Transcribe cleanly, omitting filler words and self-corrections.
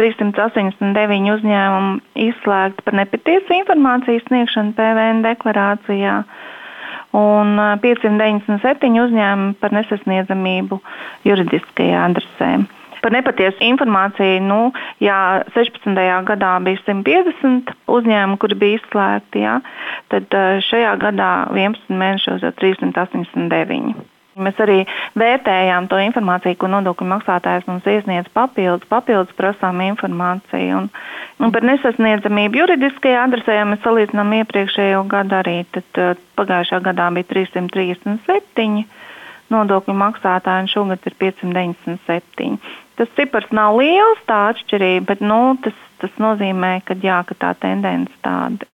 389 uzņēmumi izslēgti par nepatiesu informācijas sniegšanu PVN deklarācijā un 597 uzņēmumi par nesasniedzamību juridiskajā adresē. Par nepatiesu informāciju, 16. gadā bija 150 uzņēmumi, kuri bija izslēgti, tad šajā gadā 11 mēnešos jau 389. Mēs arī vērtējām to informāciju, ko nodokļu maksātājs mums iesniedz papildus prasām informāciju. Un par nesasniedzamību juridiskajā adresē, ja mēs salīdzinām iepriekšējo gadu arī, tad pagājušā gadā bija 337 nodokļu maksātāji un šogad ir 597. Tas cipars nav liels, tā atšķirība, bet tas nozīmē, ka tā tendence tāda.